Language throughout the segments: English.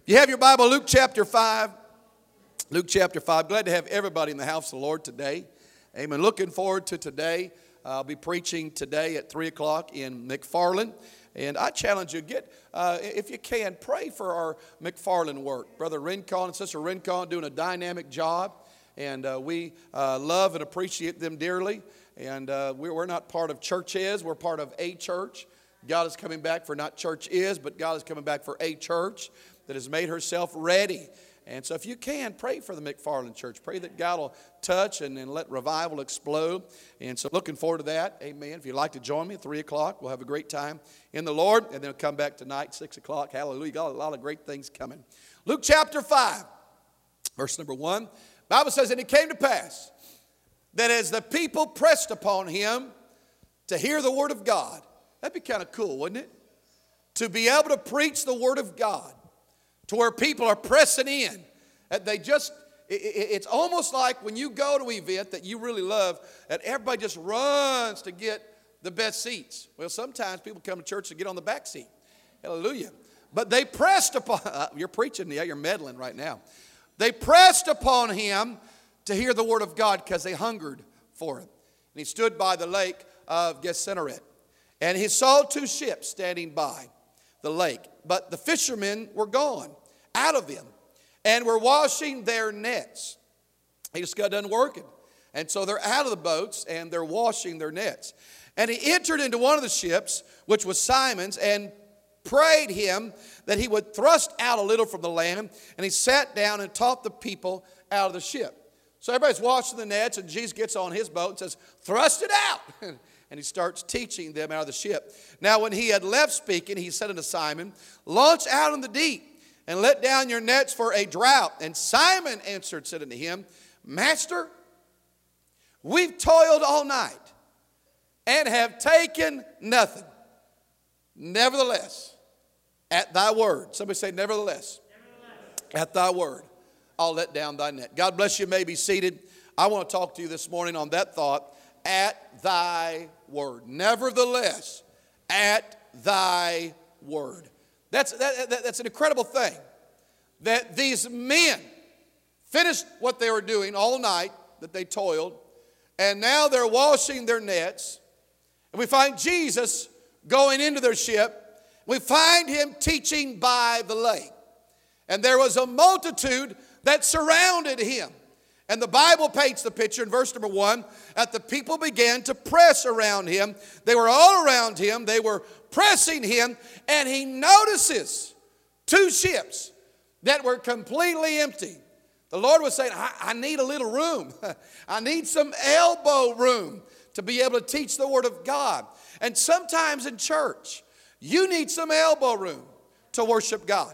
You have your Bible, Luke chapter 5. Luke chapter 5. Glad to have everybody in the house of the Lord today. Amen. Looking forward to today. I'll be preaching today at 3 o'clock in McFarland. And I challenge you, if you can, pray for our McFarland work. Brother Rincon and Sister Rincon doing a dynamic job. And we love and appreciate them dearly. And we're not part of Church Is, we're part of a church. God is coming back for not Church Is, but God is coming back for a church that has made herself ready. And so if you can, pray for the McFarland Church. Pray that God will touch and let revival explode. And so looking forward to that. Amen. If you'd like to join me at 3 o'clock, we'll have a great time in the Lord. And then we'll come back tonight, 6 o'clock. Hallelujah. Got a lot of great things coming. Luke chapter 5, verse number 1. The Bible says, and it came to pass that as the people pressed upon him to hear the word of God. That'd be kind of cool, wouldn't it? To be able to preach the word of God. To where people are pressing in. It's almost like when you go to an event that you really love, that everybody just runs to get the best seats. Well, sometimes people come to church to get on the back seat. Hallelujah. But they pressed upon, you're preaching, yeah, you're meddling right now. They pressed upon him to hear the word of God because they hungered for it. And he stood by the lake of Gennesaret. And he saw 2 ships standing by the lake. But the fishermen were gone out of them and were washing their nets. He just got done working. And so they're out of the boats and they're washing their nets. And he entered into one of the ships, which was Simon's, and prayed him that he would thrust out a little from the land. And he sat down and taught the people out of the ship. So everybody's washing the nets, and Jesus gets on his boat and says, thrust it out. And he starts teaching them out of the ship. Now when he had left speaking, he said unto Simon, launch out in the deep, and let down your nets for a draught. And Simon answered, said unto him, Master, we've toiled all night, and have taken nothing. Nevertheless, at thy word. Somebody say, nevertheless. At thy word, I'll let down thy net. God bless you. You may be seated. I want to talk to you this morning on that thought. At thy word. Nevertheless, at thy word. That's an incredible thing. That these men finished what they were doing all night, that they toiled, and now they're washing their nets. And we find Jesus going into their ship. We find him teaching by the lake. And there was a multitude that surrounded him. And the Bible paints the picture in verse number 1 that the people began to press around him. They were all around him. They were pressing him. And he notices 2 ships that were completely empty. The Lord was saying, I need a little room. I need some elbow room to be able to teach the word of God. And sometimes in church, you need some elbow room to worship God.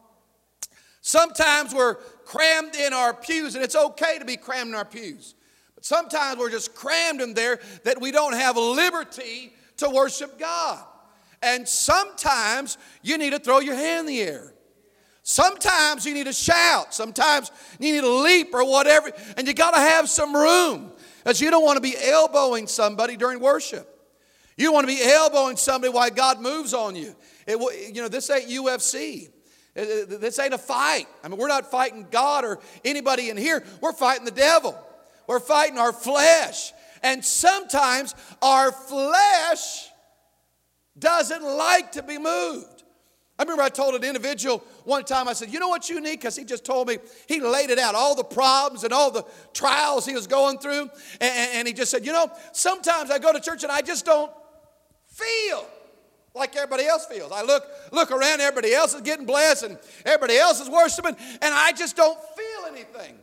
Sometimes we're crammed in our pews, and it's okay to be crammed in our pews. But sometimes we're just crammed in there that we don't have liberty to worship God. And sometimes you need to throw your hand in the air. Sometimes you need to shout. Sometimes you need to leap or whatever. And you got to have some room, because you don't want to be elbowing somebody during worship. You don't want to be elbowing somebody while God moves on you. This ain't UFC. This ain't a fight. I mean, we're not fighting God or anybody in here. We're fighting the devil. We're fighting our flesh. And sometimes our flesh doesn't like to be moved. I remember I told an individual one time, I said, you know what you need? Because he just told me, he laid it out, all the problems and all the trials he was going through. And he just said, sometimes I go to church and I just don't feel like everybody else feels. I look around, everybody else is getting blessed and everybody else is worshiping, and I just don't feel anything.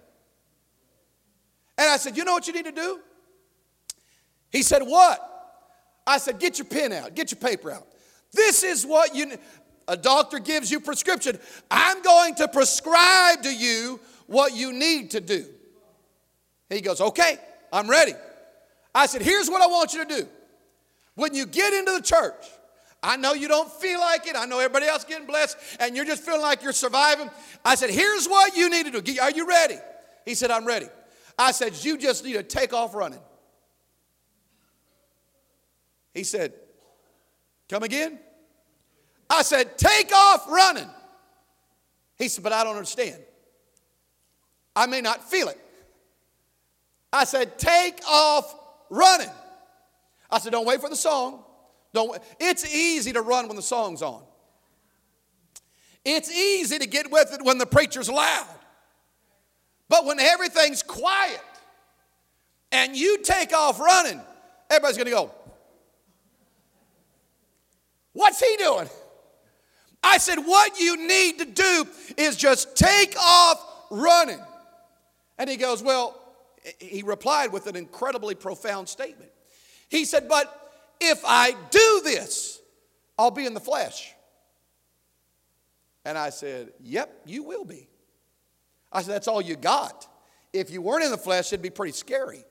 And I said, you know what you need to do? He said, what? I said, get your pen out, get your paper out. This is what a doctor gives you prescription. I'm going to prescribe to you what you need to do. He goes, okay, I'm ready. I said, here's what I want you to do. When you get into the church, I know you don't feel like it. I know everybody else getting blessed, and you're just feeling like you're surviving. I said, here's what you need to do. Are you ready? He said, I'm ready. I said, you just need to take off running. He said, come again? I said, take off running. He said, but I don't understand. I may not feel it. I said, take off running. I said, don't wait for the song. It's easy to run when the song's on. It's easy to get with it when the preacher's loud. But when everything's quiet and you take off running, everybody's going to go, what's he doing? I said, what you need to do is just take off running. And he goes, well, he replied with an incredibly profound statement. He said, but if I do this, I'll be in the flesh. And I said, yep, you will be. I said, that's all you got. If you weren't in the flesh, it'd be pretty scary.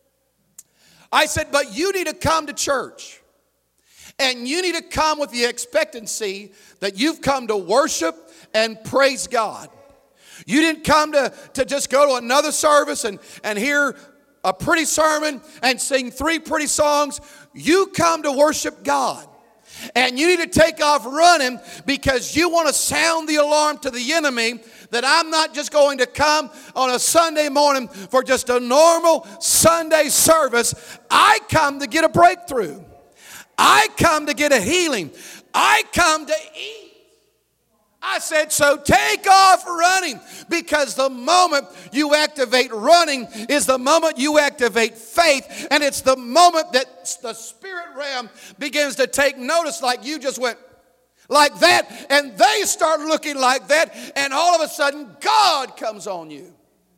I said, but you need to come to church. And you need to come with the expectancy that you've come to worship and praise God. You didn't come to just go to another service and hear a pretty sermon and sing 3 pretty songs. You come to worship God. And you need to take off running because you want to sound the alarm to the enemy that I'm not just going to come on a Sunday morning for just a normal Sunday service. I come to get a breakthrough. I come to get a healing. I come to eat. I said, so take off running, because the moment you activate running is the moment you activate faith, and it's the moment that the spirit realm begins to take notice, like you just went like that, and they start looking like that, and all of a sudden God comes on you.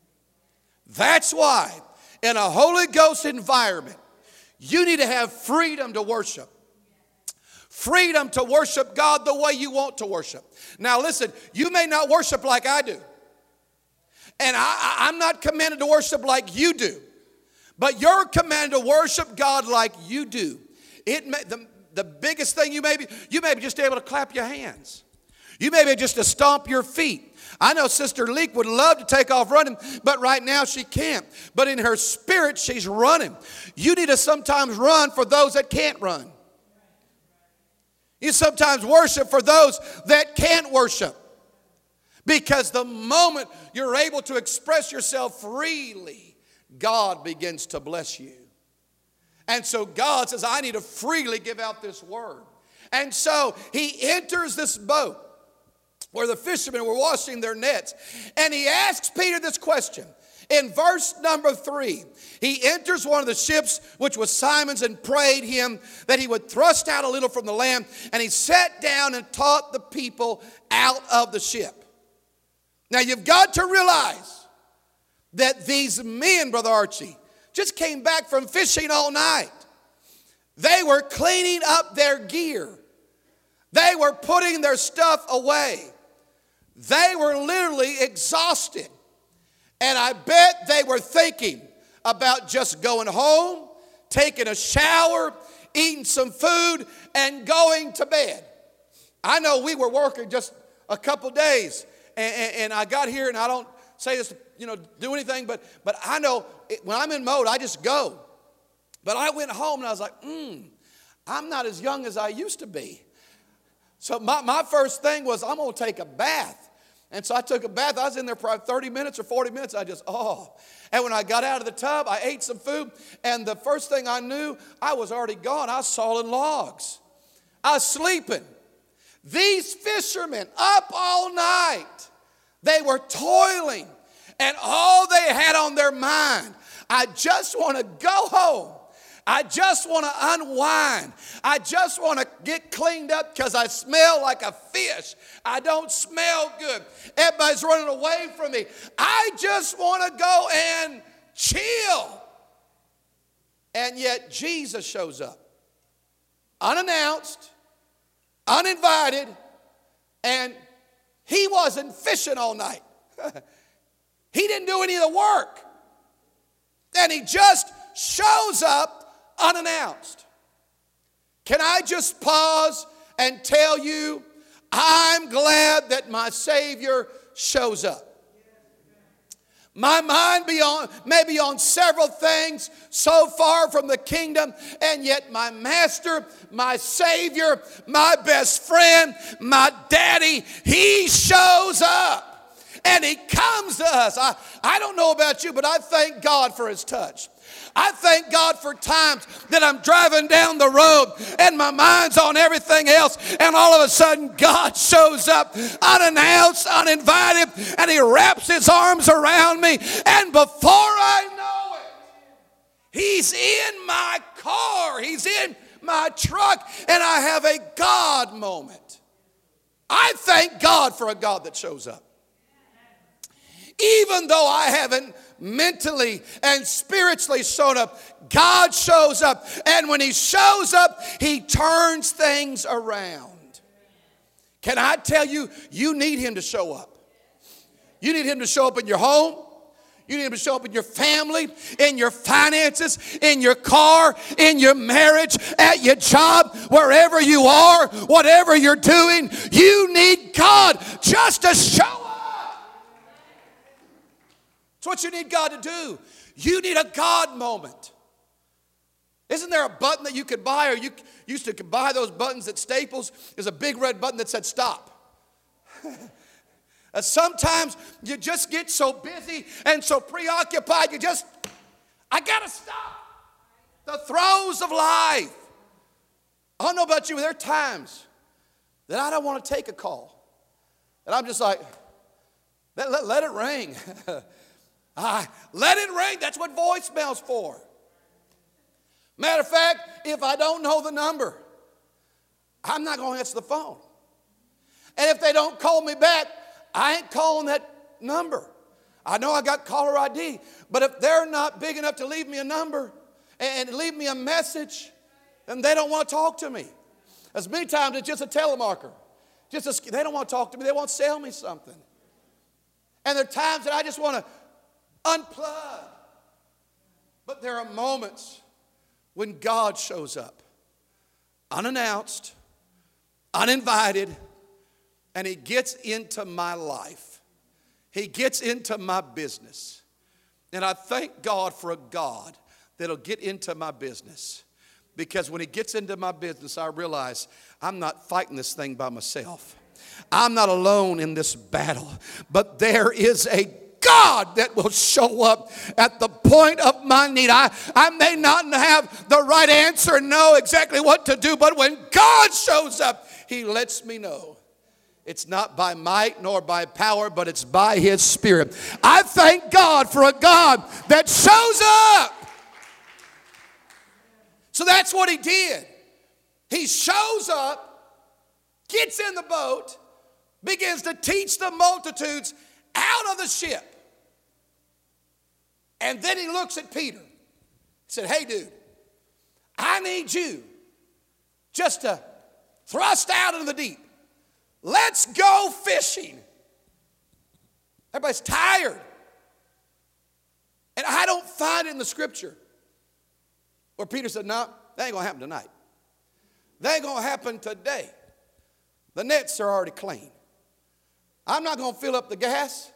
That's why in a Holy Ghost environment, you need to have freedom to worship. Freedom to worship God the way you want to worship. Now listen, you may not worship like I do. And I'm not commanded to worship like you do. But you're commanded to worship God like you do. The biggest thing you may be just able to clap your hands. You may be just to stomp your feet. I know Sister Leek would love to take off running, but right now she can't. But in her spirit, she's running. You need to sometimes run for those that can't run. You sometimes worship for those that can't worship. Because the moment you're able to express yourself freely, God begins to bless you. And so God says, I need to freely give out this word. And so he enters this boat where the fishermen were washing their nets. And he asks Peter this question. In verse number 3, he enters one of the ships, which was Simon's, and prayed him that he would thrust out a little from the land. And he sat down and taught the people out of the ship. Now you've got to realize that these men, Brother Archie, just came back from fishing all night. They were cleaning up their gear. They were putting their stuff away. They were literally exhausted. And I bet they were thinking about just going home, taking a shower, eating some food, and going to bed. I know we were working just a couple days, and I got here, and I don't say this to do anything, but I know when I'm in mode, I just go. But I went home, and I was like, I'm not as young as I used to be. So my first thing was, I'm going to take a bath. And so I took a bath. I was in there probably 30 minutes or 40 minutes. And when I got out of the tub, I ate some food. And the first thing I knew, I was already gone. I was sawing logs. I was sleeping. These fishermen, up all night, they were toiling. And all they had on their mind, I just want to go home. I just want to unwind. I just want to get cleaned up because I smell like a fish. I don't smell good. Everybody's running away from me. I just want to go and chill. And yet Jesus shows up. Unannounced, uninvited, and he wasn't fishing all night. He didn't do any of the work. And he just shows up unannounced. Can I just pause and tell you, I'm glad that my Savior shows up. My mind may be on several things so far from the kingdom, and yet my Master, my Savior, my best friend, my daddy, he shows up. and He comes to us. I don't know about you, but I thank God for His touch. I thank God for times that I'm driving down the road and my mind's on everything else, and all of a sudden God shows up unannounced, uninvited, and He wraps His arms around me, and before I know it, He's in my car, He's in my truck, and I have a God moment. I thank God for a God that shows up. Even though I haven't mentally and spiritually shown up, God shows up. And when He shows up, He turns things around. Can I tell you, you need Him to show up. You need Him to show up in your home. You need Him to show up in your family, in your finances, in your car, in your marriage, at your job, wherever you are, whatever you're doing. You need God just to show up. That's what you need God to do. You need a God moment. Isn't there a button that you could buy, or you used to buy those buttons at Staples? There's a big red button that said stop. Sometimes you just get so busy and so preoccupied, I got to stop. The throes of life. I don't know about you, but there are times that I don't want to take a call. And I'm just like, let it ring. Let it ring. That's what voicemail's for. Matter of fact, if I don't know the number, I'm not going to answer the phone. And if they don't call me back, I ain't calling that number. I know I got caller ID, but if they're not big enough to leave me a number and leave me a message, then they don't want to talk to me. As many times it's just a telemarketer. They don't want to talk to me. They want to sell me something. And there are times that I just want to unplug. But there are moments when God shows up, unannounced, uninvited, and He gets into my life. He gets into my business. And I thank God for a God that'll get into my business. Because when He gets into my business, I realize I'm not fighting this thing by myself. I'm not alone in this battle. But there is a God that will show up at the point of my need. I may not have the right answer, know exactly what to do, but when God shows up, He lets me know. It's not by might nor by power, but it's by His Spirit. I thank God for a God that shows up. So that's what He did. He shows up, gets in the boat, begins to teach the multitudes out of the ship. And then He looks at Peter. He said, hey, dude, I need you just to thrust out into the deep. Let's go fishing. Everybody's tired. And I don't find it in the Scripture where Peter said, no, that ain't going to happen tonight. That ain't going to happen today. The nets are already clean. I'm not going to fill up the gas.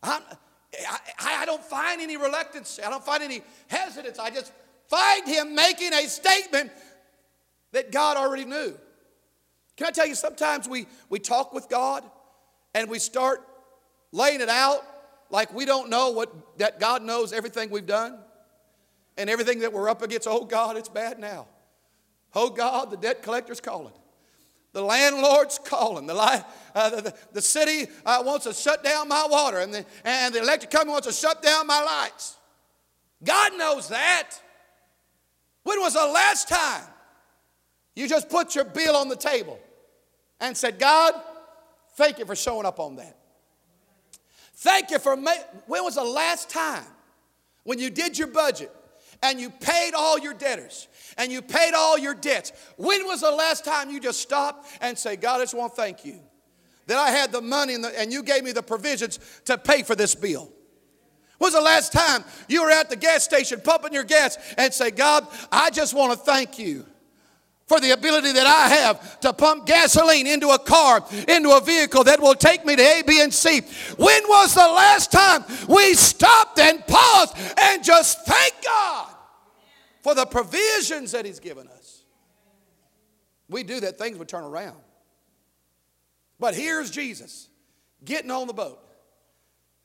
I don't find any reluctance. I don't find any hesitance. I just find him making a statement that God already knew. Can I tell you, sometimes we talk with God and we start laying it out like we don't know that God knows everything we've done and everything that we're up against. Oh, God, it's bad now. Oh, God, the debt collector's calling. The landlord's calling. The city wants to shut down my water, and the electric company wants to shut down my lights. God knows that. When was the last time you just put your bill on the table and said, God, thank you for showing up on that? Thank you for when was the last time when you did your budget and you paid all your debtors and you paid all your debts? When was the last time you just stopped and say, God, I just want to thank you that I had the money and you gave me the provisions to pay for this bill? When was the last time you were at the gas station pumping your gas and say, God, I just want to thank you for the ability that I have to pump gasoline into a car, into a vehicle that will take me to A, B, and C. When was the last time we stopped and paused and just thank God for the provisions that He's given us? We do that, things would turn around. But here's Jesus getting on the boat.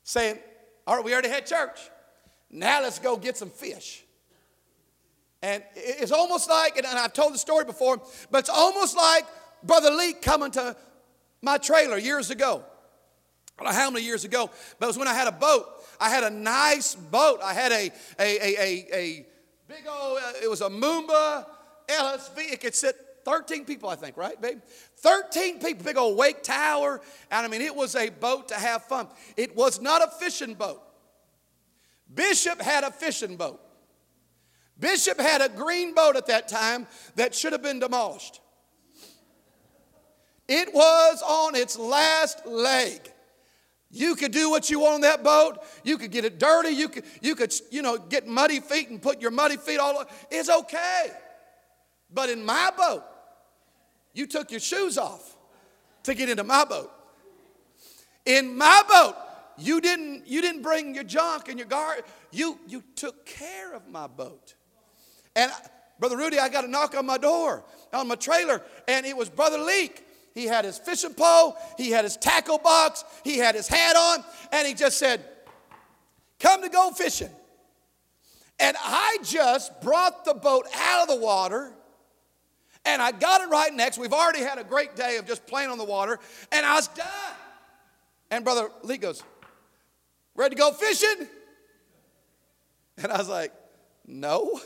saying, all right, we already had church. Now let's go get some fish. And it's almost like, and I've told the story before, but it's almost like Brother Leak coming to my trailer years ago. I don't know how many years ago, but it was when I had a boat. I had a nice boat. I had a big old, it was a Moomba LSV. It could sit 13 people, I think, right, babe? 13 people, big old wake tower. And I mean, it was a boat to have fun. It was not a fishing boat. Bishop had a fishing boat. Bishop had a green boat at that time that should have been demolished. It was on its last leg. You could do what you want on that boat. You could get it dirty. You could get muddy feet and put your muddy feet all over. It's okay. But in my boat, you took your shoes off to get into my boat. In my boat, you didn't bring your junk and your guard. You took care of my boat. And Brother Rudy, I got a knock on my door, on my trailer, and it was Brother Leak. He had his fishing pole, he had his tackle box, he had his hat on, and he just said, come to go fishing. And I just brought the boat out of the water, and I got it right next. We've already had a great day of just playing on the water, and I was done. And Brother Leak goes, ready to go fishing? And I was like, no.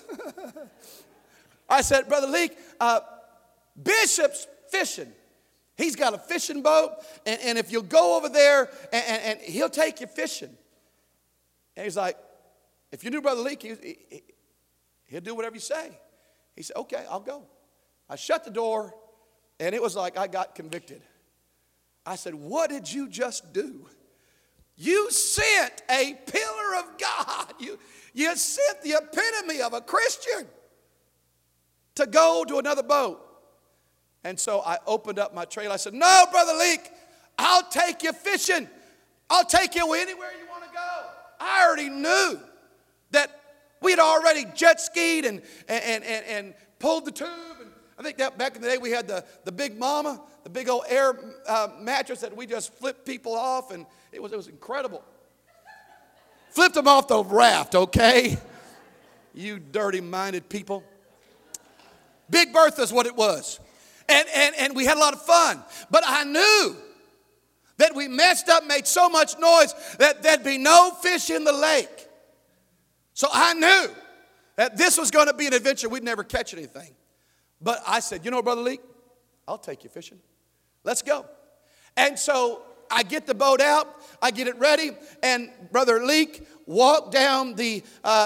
I said, Brother Leak, Bishop's fishing. He's got a fishing boat, and if you'll go over there, and he'll take you fishing. And he's like, if you knew Brother Leak, he'll do whatever you say. He said, okay, I'll go. I shut the door, and it was like I got convicted. I said, what did you just do? You sent a pillar of God. You sent the epitome of a Christian to go to another boat. And so I opened up my trailer. I said, no, Brother Leak, I'll take you fishing. I'll take you anywhere you want to go. I already knew that we had already jet skied and pulled the tube. And I think that back in the day we had the Big Mama, the big old air mattress that we just flipped people off, and it was incredible. Flipped them off the raft, okay? You dirty-minded people. Big Bertha's what it was. And we had a lot of fun. But I knew that we messed up, made so much noise that there'd be no fish in the lake. So I knew that this was going to be an adventure. We'd never catch anything. But I said, you know, Brother Leak, I'll take you fishing. Let's go. And so I get the boat out. I get it ready. And Brother Leak walked down the,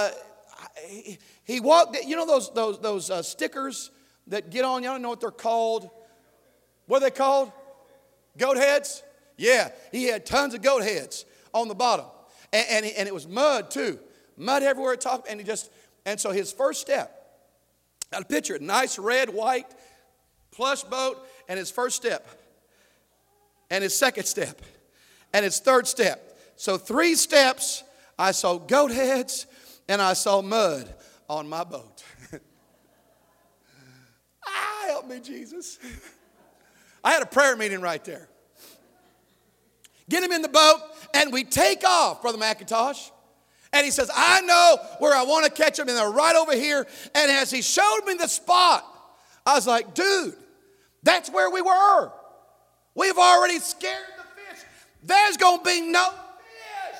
he walked, you know those stickers that get on, you don't know what they're called. What are they called? Goat heads? Yeah, he had tons of goat heads on the bottom. And it was mud too. Mud everywhere. And so his first step, I'll picture it, nice red, white, plush boat, and his first step, and his second step, and his third step. So 3 steps, I saw goat heads, and I saw mud on my boat. Help me, Jesus. I had a prayer meeting right there. Get him in the boat, and we take off, Brother McIntosh. And he says, I know where I want to catch them, and they're right over here. And as he showed me the spot, I was like, dude, that's where we were. We've already scared the fish. There's going to be no fish.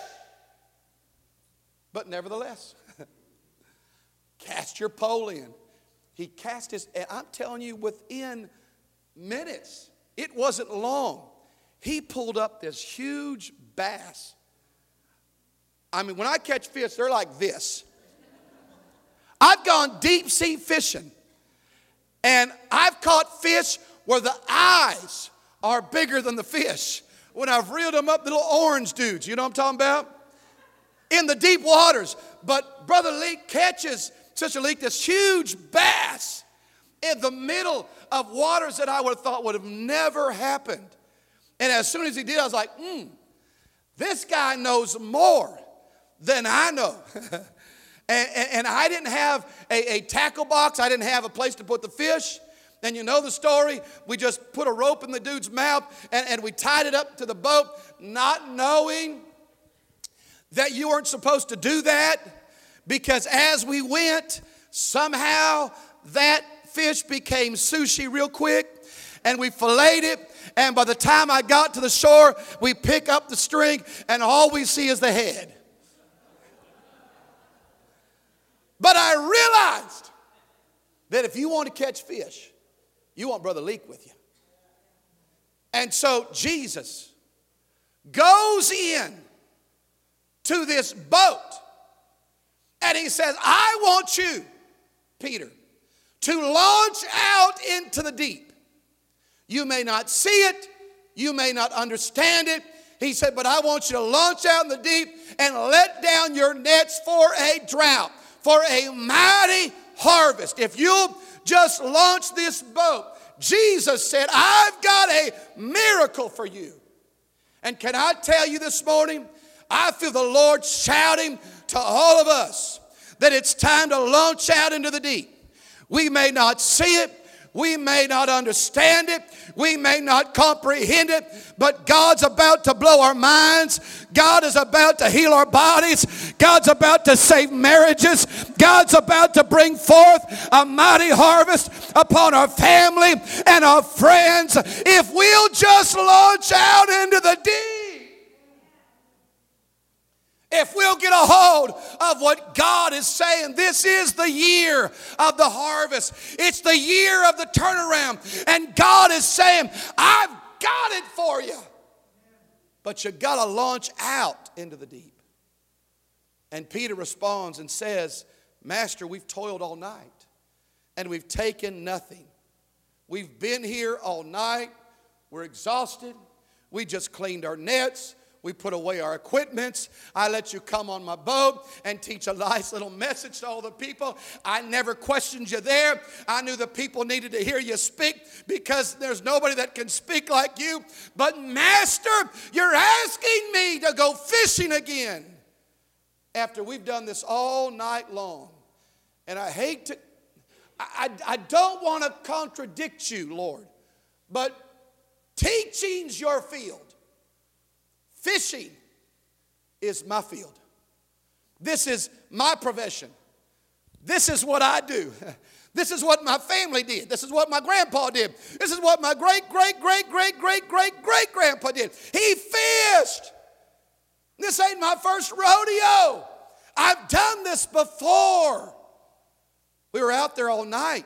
But nevertheless, cast your pole in. He cast his, and I'm telling you, within minutes, it wasn't long, he pulled up this huge bass. I mean, when I catch fish, they're like this. I've gone deep sea fishing, and I've caught fish where the eyes are bigger than the fish. When I've reeled them up, little orange dudes, you know what I'm talking about? In the deep waters. But Brother Leak catches, Sister Leak, this huge bass in the middle of waters that I would have thought would have never happened. And as soon as he did, I was like, this guy knows more than I know. and I didn't have a tackle box. I didn't have a place to put the fish. And you know the story. We just put a rope in the dude's mouth and we tied it up to the boat, not knowing that you weren't supposed to do that, because as we went, somehow that fish became sushi real quick, and we filleted it, and by the time I got to the shore, we pick up the string, and all we see is the head. But I realized that if you want to catch fish, you want Brother Leak with you. And so Jesus goes in to this boat, and he says, I want you, Peter, to launch out into the deep. You may not see it, you may not understand it. He said, but I want you to launch out in the deep and let down your nets for a drought, for a mighty harvest. If you'll just launch this boat, Jesus said, I've got a miracle for you. And can I tell you this morning, I feel the Lord shouting to all of us that it's time to launch out into the deep. We may not see it. We may not understand it. We may not comprehend it. But God's about to blow our minds. God is about to heal our bodies. God's about to save marriages. God's about to bring forth a mighty harvest upon our family and our friends if we'll just launch out into the deep. If we'll get a hold of what God is saying, this is the year of the harvest. It's the year of the turnaround. And God is saying, I've got it for you. But you got to launch out into the deep. And Peter responds and says, Master, we've toiled all night and we've taken nothing. We've been here all night. We're exhausted. We just cleaned our nets. We put away our equipments. I let you come on my boat and teach a nice little message to all the people. I never questioned you there. I knew the people needed to hear you speak because there's nobody that can speak like you. But Master, you're asking me to go fishing again after we've done this all night long. And I hate to, I don't want to contradict you, Lord, but teaching's your field. Fishing is my field. This is my profession. This is what I do. This is what my family did. This is what my grandpa did. This is what my great-great-great-great-great-great-grandpa did. He fished. This ain't my first rodeo. I've done this before. We were out there all night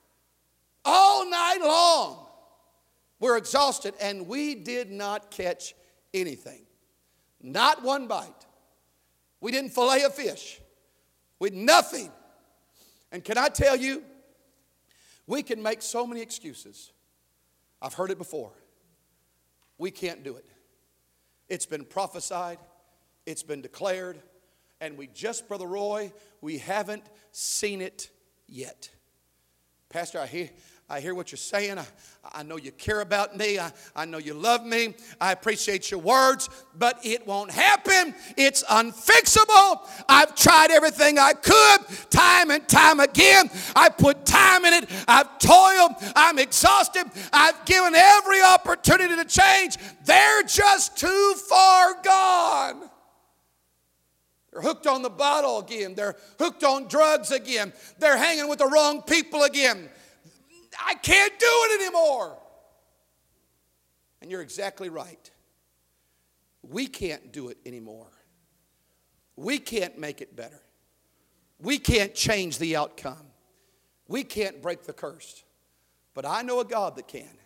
long. We're exhausted, and we did not catch anything. Not one bite. We didn't fillet a fish. With nothing. And can I tell you, we can make so many excuses. I've heard it before. We can't do it. It's been prophesied. It's been declared. And we just, Brother Roy, we haven't seen it yet. Pastor, I hear what you're saying. I know you care about me. I know you love me. I appreciate your words, but it won't happen. It's unfixable. I've tried everything I could, time and time again. I put time in it. I've toiled. I'm exhausted. I've given every opportunity to change. They're just too far gone. They're hooked on the bottle again. They're hooked on drugs again. They're hanging with the wrong people again. I can't do it anymore. And you're exactly right. We can't do it anymore. We can't make it better. We can't change the outcome. We can't break the curse. But I know a God that can.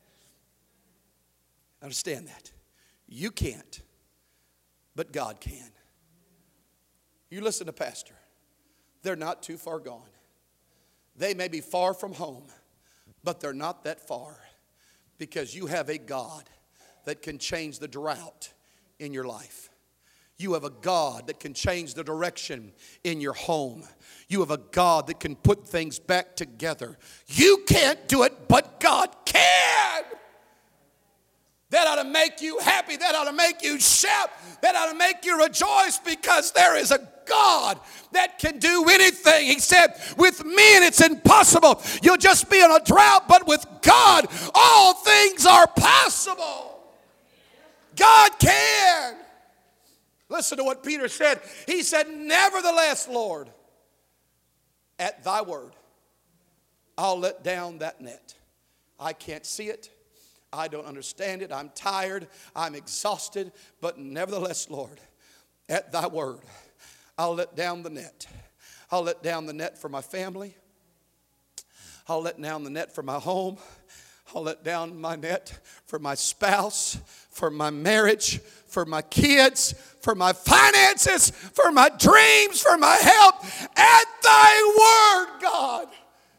Understand that. You can't, but God can. You listen to Pastor. They're not too far gone. They may be far from home, but they're not that far because you have a God that can change the drought in your life. You have a God that can change the direction in your home. You have a God that can put things back together. You can't do it, but God can. That ought to make you happy. That ought to make you shout. That ought to make you rejoice because there is a God that can do anything. He said, with men it's impossible. You'll just be in a drought, but with God, all things are possible. God can. listen to what Peter said. He said, nevertheless, Lord, at thy word, I'll let down that net. I can't see it. I don't understand it. I'm tired. I'm exhausted. But nevertheless, Lord, at thy word, I'll let down the net. I'll let down the net for my family. I'll let down the net for my home. I'll let down my net for my spouse, for my marriage, for my kids, for my finances, for my dreams, for my health. At thy word, God,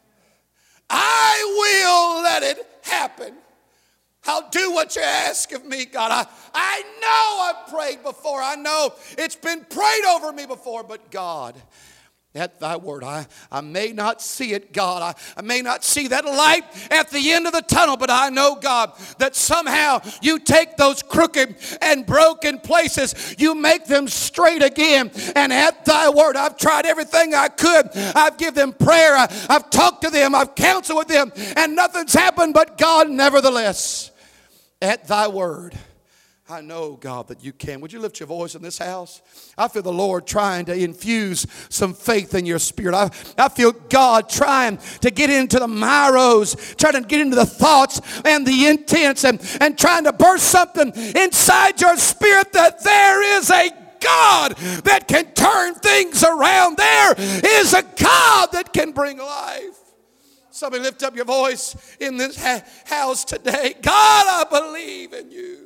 I will let it happen. I'll do what you ask of me, God. I know I've prayed before. I know it's been prayed over me before, but God, at thy word, I may not see it, God. I may not see that light at the end of the tunnel, but I know, God, that somehow you take those crooked and broken places, you make them straight again. And at thy word, I've tried everything I could. I've given them prayer. I've talked to them. I've counseled with them, and nothing's happened. But God, nevertheless, at thy word, I know, God, that you can. Would you lift your voice in this house? I feel the Lord trying to infuse some faith in your spirit. I feel God trying to get into the myros, trying to get into the thoughts and the intents, and trying to burst something inside your spirit that there is a God that can turn things around. There is a God that can bring life. Somebody lift up your voice in this house today. God, I believe in you.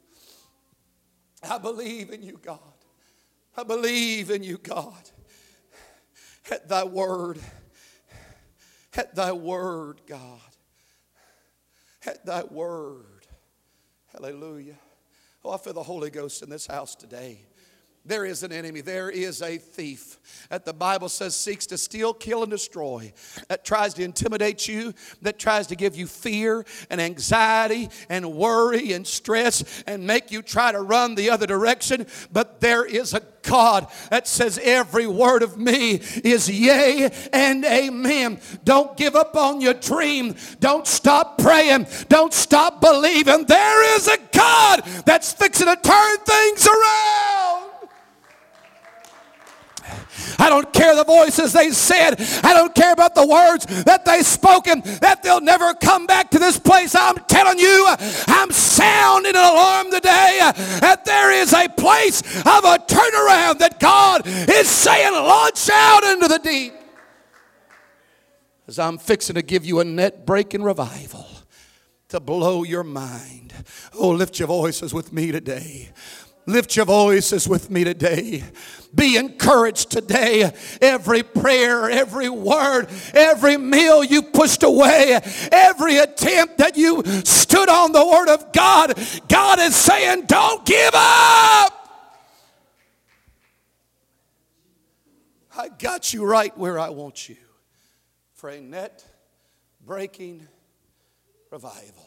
I believe in you, God. I believe in you, God. At thy word. At thy word, God. At thy word. Hallelujah. Oh, I feel the Holy Ghost in this house today. There is an enemy. There is a thief that the Bible says seeks to steal, kill, and destroy. That tries to intimidate you. That tries to give you fear and anxiety and worry and stress and make you try to run the other direction. But there is a God that says every word of me is yea and amen. Don't give up on your dream. Don't stop praying. Don't stop believing. There is a God that's fixing to turn things around. I don't care the voices they said. I don't care about the words that they spoken, that they'll never come back to this place. I'm telling you, I'm sounding an alarm today that there is a place of a turnaround that God is saying, launch out into the deep. As I'm fixing to give you a net-breaking revival to blow your mind. Oh, lift your voices with me today. Lift your voices with me today. Be encouraged today. Every prayer, every word, every meal you pushed away, every attempt that you stood on the word of God, God is saying, don't give up. I got you right where I want you for a net-breaking revival.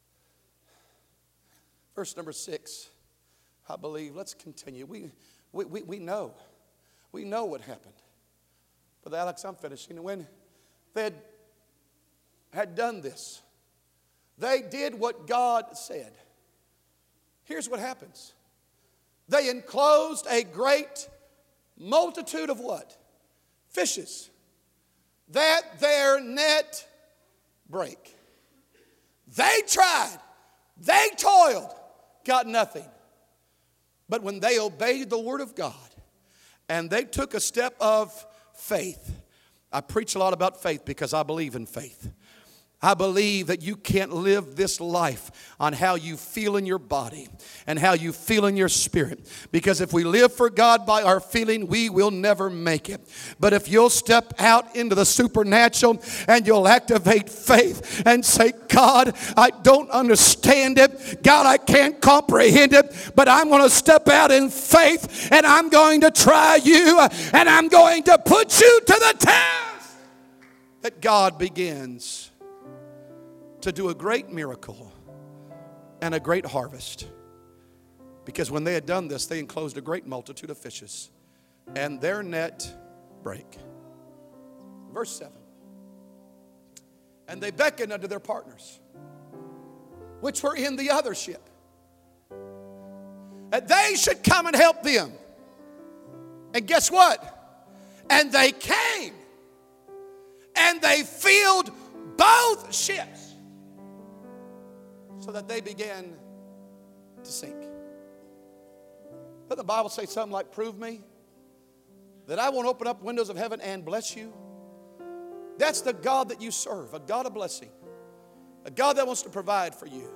Verse number 6. I believe. Let's continue. We know. We know what happened. Brother Alex, I'm finishing. When they had done this, they did what God said. Here's what happens. They enclosed a great multitude of what? Fishes. That their net break. They tried. They toiled. Got nothing. But when they obeyed the word of God and they took a step of faith, I preach a lot about faith because I believe in faith. I believe that you can't live this life on how you feel in your body and how you feel in your spirit. Because if we live for God by our feeling, we will never make it. But if you'll step out into the supernatural and you'll activate faith and say, God, I don't understand it. God, I can't comprehend it. But I'm going to step out in faith and I'm going to try you and I'm going to put you to the test. That God begins to do a great miracle and a great harvest. Because when they had done this, they enclosed a great multitude of fishes, and their net brake. Verse 7. And they beckoned unto their partners, which were in the other ship, that they should come and help them. And guess what? And they came. And they filled both ships so that they began to sink. Doesn't the Bible say something like, prove me that I won't open up windows of heaven and bless you? That's the God that you serve, a God of blessing, a God that wants to provide for you.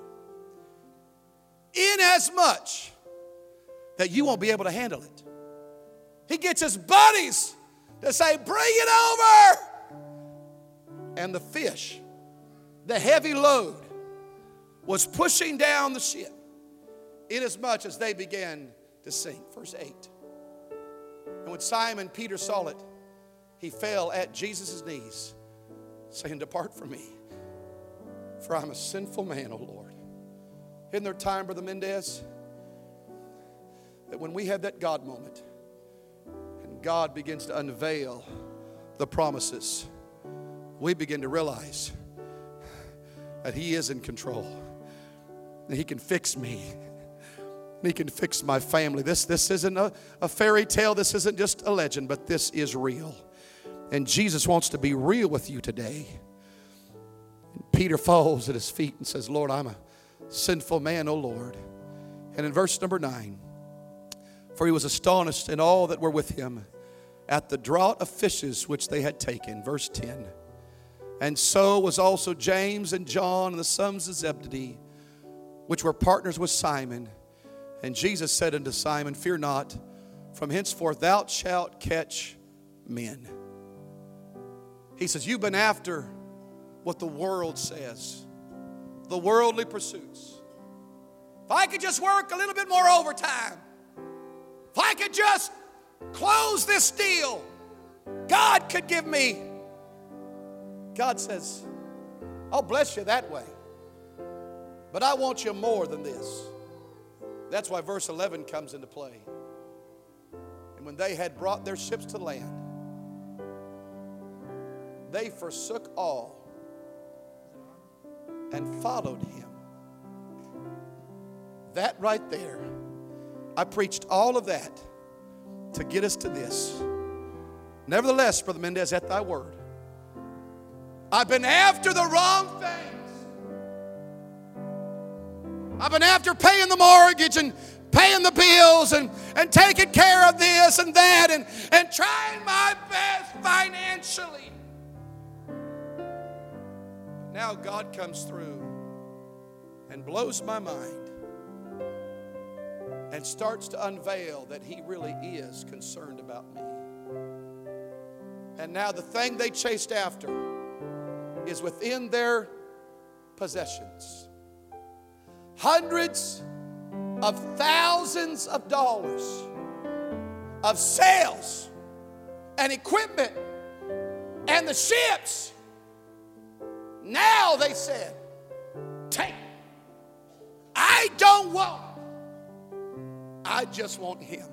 Inasmuch that you won't be able to handle it. He gets his buddies to say, bring it over. And the fish, the heavy load, was pushing down the ship inasmuch as they began to sink. Verse 8. And when Simon Peter saw it, he fell at Jesus' knees, saying, depart from me, for I'm a sinful man, O Lord. Isn't there time, Brother Mendez, that when we have that God moment and God begins to unveil the promises, we begin to realize that He is in control. And He can fix me. He can fix my family. This isn't a fairy tale. This isn't just a legend, but this is real. And Jesus wants to be real with you today. And Peter falls at His feet and says, Lord, I'm a sinful man, O Lord. And in verse number 9, for he was astonished and all that were with him at the draught of fishes which they had taken. Verse 10. And so was also James and John and the sons of Zebedee, which were partners with Simon. And Jesus said unto Simon, fear not, from henceforth thou shalt catch men. He says, you've been after what the world says, the worldly pursuits. If I could just work a little bit more overtime, if I could just close this deal, God could give me. God says, I'll bless you that way, but I want you more than this. That's why verse 11 comes into play. And when they had brought their ships to land, they forsook all and followed Him. That right there, I preached all of that to get us to this. Nevertheless, Brother Mendez, at thy word, I've been after the wrong things. I've been after paying the mortgage and paying the bills and taking care of this and that and trying my best financially. Now God comes through and blows my mind and starts to unveil that He really is concerned about me. And now the thing they chased after is within their possessions. Hundreds of thousands of dollars of sales and equipment and the ships. Now they said, take it. I don't want it. I just want Him.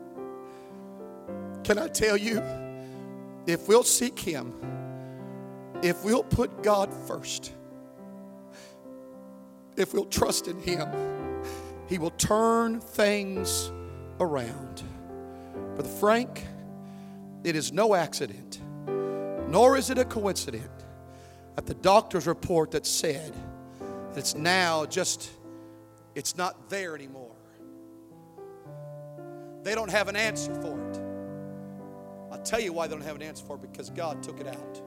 Can I tell you, if we'll seek Him, if we'll put God first, if we'll trust in Him, He will turn things around. Brother Frank, it is no accident, nor is it a coincidence that the doctor's report that said that it's now just, it's not there anymore. They don't have an answer for it. I'll tell you why they don't have an answer for it, because God took it out.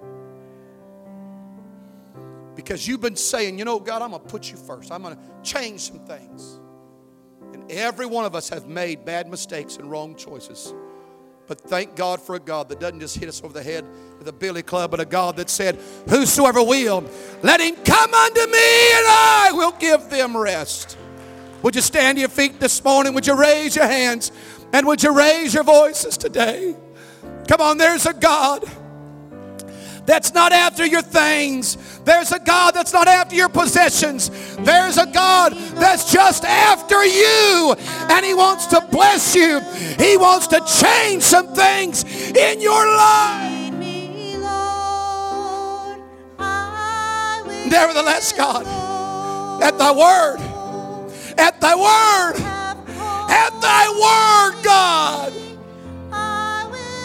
Because you've been saying, you know, God, I'm going to put you first. I'm going to change some things. And every one of us have made bad mistakes and wrong choices. But thank God for a God that doesn't just hit us over the head with a billy club, but a God that said, whosoever will, let him come unto me and I will give them rest. Would you stand to your feet this morning? Would you raise your hands? And would you raise your voices today? Come on, there's a God that's not after your things. There's a God that's not after your possessions. There's a God that's just after you. And He wants to bless you. He wants to change some things in your life. Nevertheless, God, at thy word, at thy word, at thy word, God,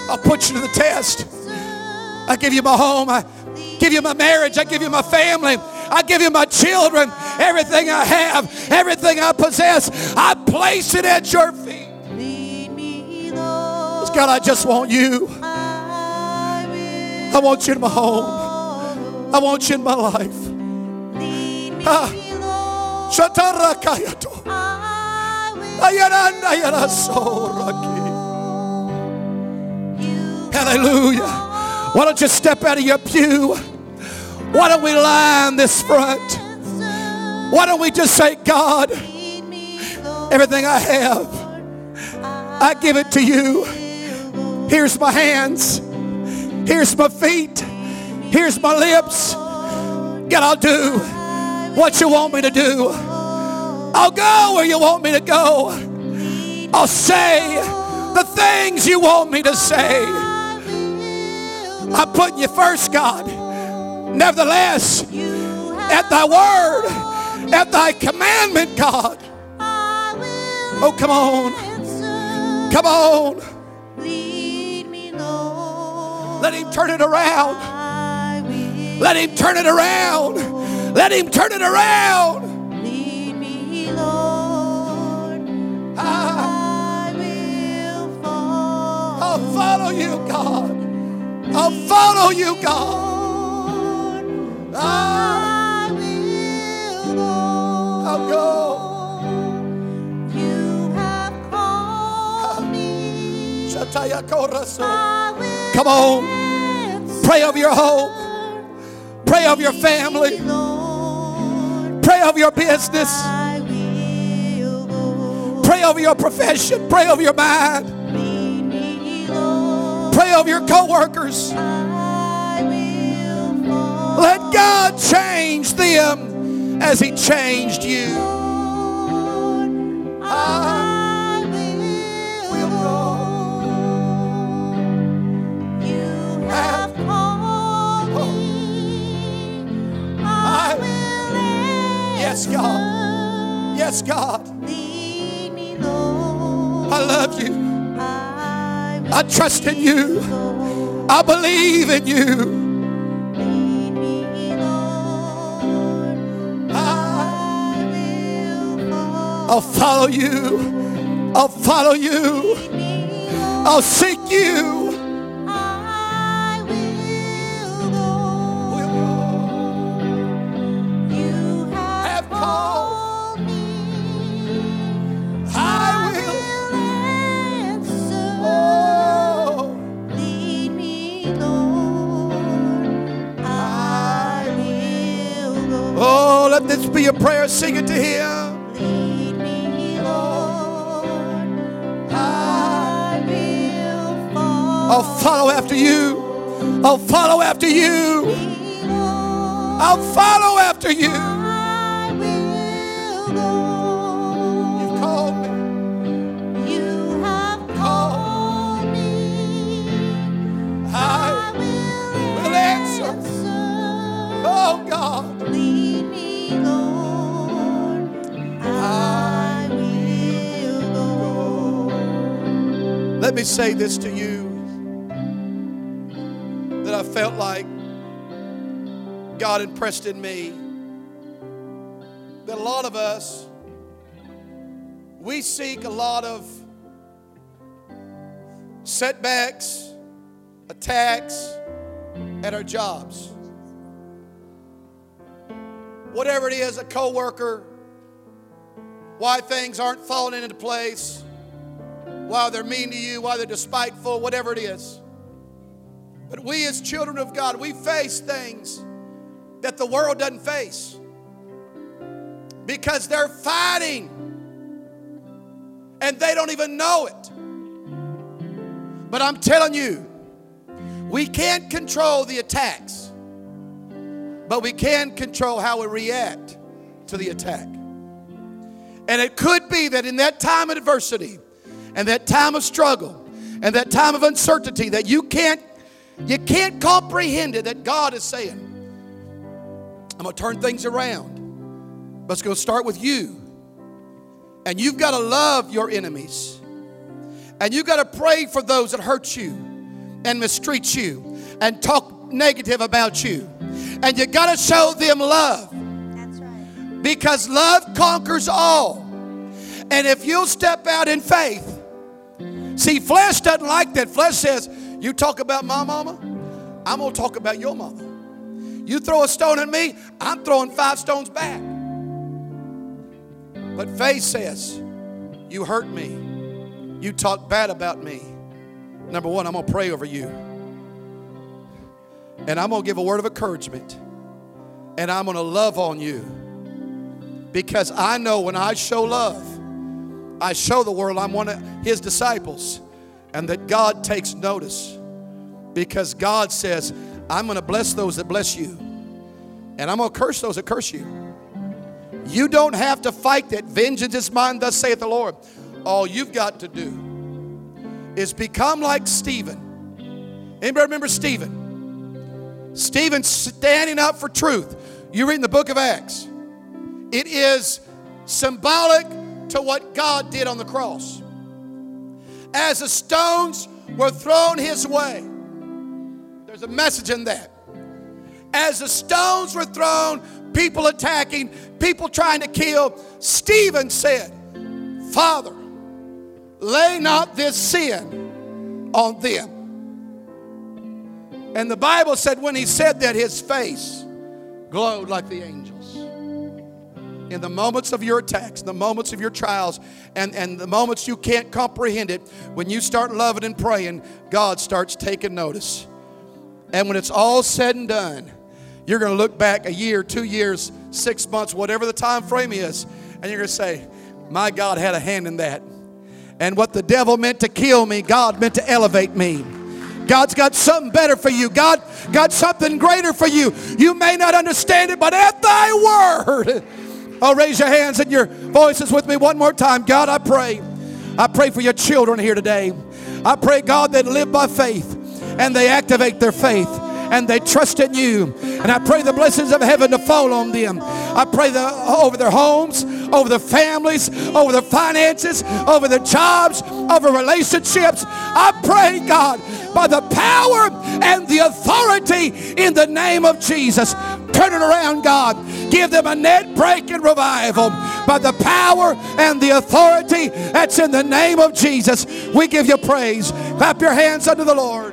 I'll put you to the test. I give you my home. I give you my marriage. I give you my family. I give you my children. Everything I have, everything I possess, I place it at your feet. Because God, I just want you. I want you in my home. I want you in my life. Hallelujah. Why don't you step out of your pew? Why don't we line this front? Why don't we just say, God, everything I have, I give it to you. Here's my hands. Here's my feet. Here's my lips. God, I'll do what you want me to do. I'll go where you want me to go. I'll say the things you want me to say. I'm putting you first, God. Nevertheless, at thy word, at thy commandment, God. Oh, come on. Come on. Let him turn it around. Let him turn it around. Let him turn it around. Lead me, Lord. I will follow. I'll follow you, God. I'll follow you, God. I will go. I'll go. You have called me. Come on. Pray over your home. Pray over your family. Pray over your business. Pray over your profession. Pray over your mind. Pray over your co-workers. Let God change them as he changed you. I will go. You have called me. I will Yes, God. Yes, God. lead me, Lord. I love you. I I trust in you. I believe in you. lead me, Lord. I- will follow. I'll follow you. I'll follow you. Lead me, Lord. I'll seek you. I will We'll go. go. You Have have called. called me. I will. Answer. Oh, Lead me, Lord. I will go. oh, let this be a prayer. Sing it to him. Lead me, Lord. I will follow. I'll follow after you. I'll follow after you. Me, Lord. I'll follow after you. I will go. You've called me. You have called me. I will answer. Oh, God. Lead me, Lord. I will go. Let me say this to you, that I felt like God impressed in me, that a lot of us, we seek a lot of setbacks, attacks at our jobs. Whatever it is, a coworker, why things aren't falling into place, why they're mean to you, why they're despiteful, whatever it is. But we as children of God, we face things that the world doesn't face because they're fighting and they don't even know it. But I'm telling you, we can't control the attacks, but we can control how we react to the attack. And it could be that in that time of adversity and that time of struggle and that time of uncertainty that you can't comprehend it, that God is saying, I'm going to turn things around, but it's going to start with you. And you've got to love your enemies. And you've got to pray for those that hurt you. and mistreat you and talk negative about you. And you got to show them love. That's right. Because love conquers all. And if you'll step out in faith, see, flesh doesn't like that. Flesh says, you talk about my mama, I'm going to talk about your mama. You throw a stone at me, I'm throwing 5 stones back. But faith says, you hurt me, you talk bad about me. Number one, I'm going to pray over you. And I'm going to give a word of encouragement. And I'm going to love on you. Because I know when I show love, I show the world I'm one of his disciples. And that God takes notice. Because God says, I'm going to bless those that bless you. And I'm going to curse those that curse you. You don't have to fight that. Vengeance is mine, thus saith the Lord. All you've got to do is become like Stephen. Anybody remember Stephen? Stephen standing up for truth. You read in the book of Acts. It is symbolic to what God did on the cross. As the stones were thrown his way. There's a message in that. As the stones were thrown, people attacking, people trying to kill, Stephen said, Father, lay not this sin on them. And the Bible said when he said that, his face glowed like the angels. In the moments of your attacks, the moments of your trials, and the moments you can't comprehend it, when you start loving and praying, God starts taking notice. And when it's all said and done, you're going to look back a year, 2 years, 6 months, whatever the time frame is, and you're going to say, my God had a hand in that. And what the devil meant to kill me, God meant to elevate me. God's got something better for you. God got something greater for you. You may not understand it, but at thy word. Oh, raise your hands and your voices with me one more time. God, I pray for your children here today. I pray, God, that live by faith and they activate their faith and they trust in you. And I pray the blessings of heaven to fall on them. I pray over their homes, over their families, over their finances, over their jobs, over relationships. I pray, God, by the power and the authority in the name of Jesus, turn it around, God. Give them a net break and revival by the power and the authority that's in the name of Jesus. We give you praise. Clap your hands unto the Lord.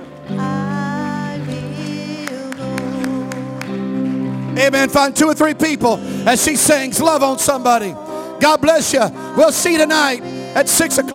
Amen. Find 2 or 3 people as she sings. Love on somebody. God bless you. We'll see you tonight at 6 o'clock.